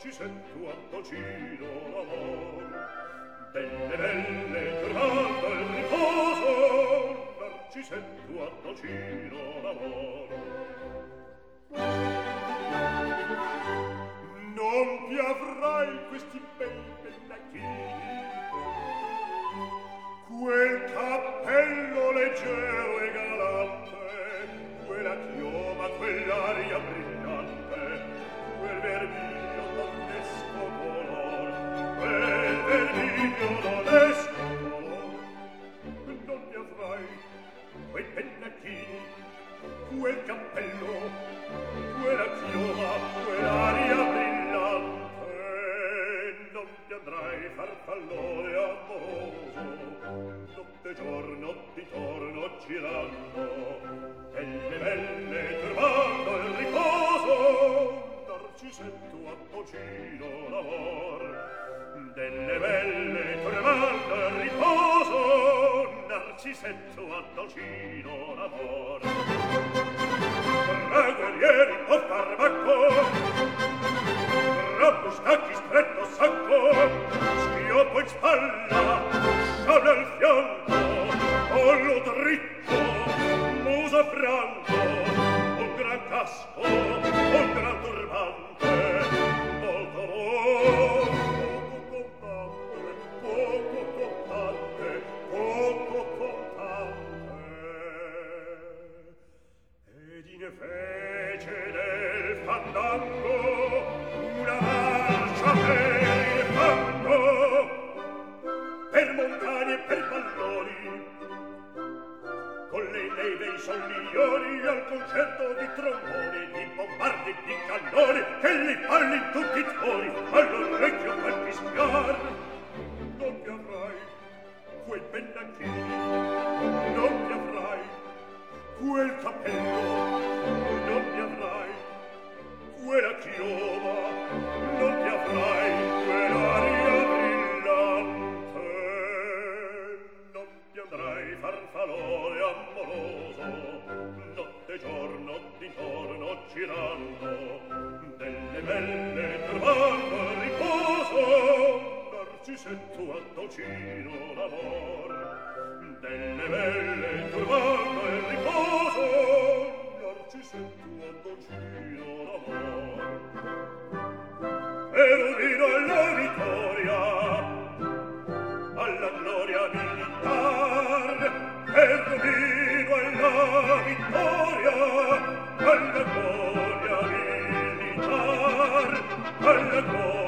Narcisetto a Tocino l'amor, delle belle giornate il riposo, Narcisetto a Tocino l'amor. Non ti avrai questi bei pennacchini, quel cappello leggero e galante, quella chioma, quell'aria brillante, quel vermiglio donnesco color, quel vermiglio donnesco color. Non ti avrai quei pennacchini, quel cappello, quella chioma, quell'aria brillante, non ti andrai farfallone amoroso, notte e giorno di torno girando, e le belle turbando il riposo, Narcisetto a Tocino l'amor, delle belle turbando il riposo, Narcisetto a Tocino l'amor. Tra guerrieri o farmacco, tra mustacchi stretto sacco, schioppo in spalla, scialle al fianco, collo dritto, muso franco, un gran casco, un gran turbante, molto poco contante, poco contante. Ed in fece del fandango una marcia per il fango, per montagne e per palloni, con le neve e i soliglioni, al concerto di tromboni, di bombardi e di cannoni, che li falli in tutti i tuoni, all'orecchio quel fischiar. Non ti avrai quei pennacchini, non ti avrai quel cappello, non ti avrai quella chioma, non ti avrai quell'aria brillante, non ti andrai farfallone amoroso, notte e giorno d'intorno girando, delle belle turbando il riposo, Narcisetto a Tocino l'amor, delle belle turbando il riposo, Narcisetto a Tocino l'amor. Erudino alla vittoria, alla gloria militar, erudino alla vittoria, alla gloria militar, alla gloria